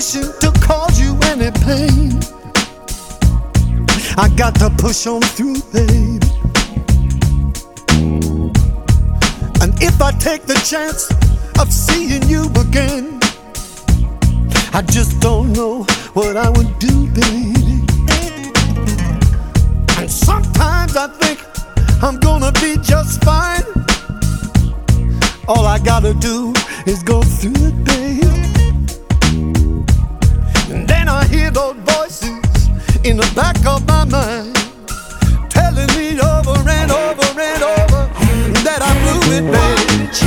wishing to cause you any pain. I got to push on through, babe. And if I take the chance of seeing you again, I just don't know what I would do, baby. And sometimes I think I'm gonna be just fine. All I gotta do is go through it, babe. And then I hear those voices in the back of my mind telling me over and over and over that I blew it, babe.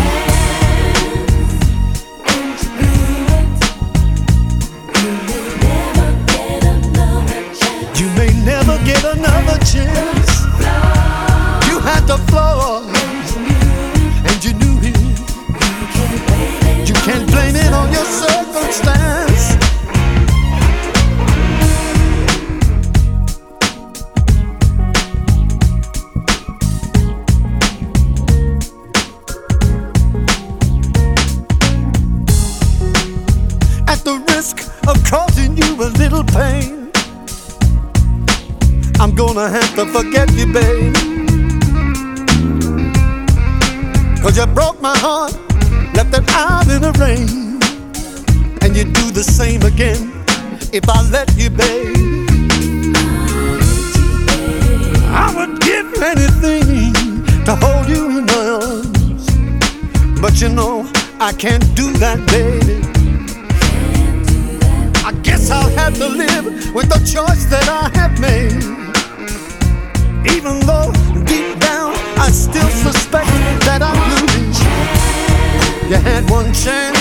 You may never get another chance. You had the floor and you knew it. You can't blame it on your circumstance. At the risk of causing you a little pain, I'm gonna have to forget you, babe. 'Cause you broke my heart, left it out in the rain. And you do the same again if I let you, babe. I would give anything to hold you in my arms, but you know I can't do that, baby. I guess I'll have to live with the choice that I have made. Even though deep down I still suspect that I'm losing. You had one chance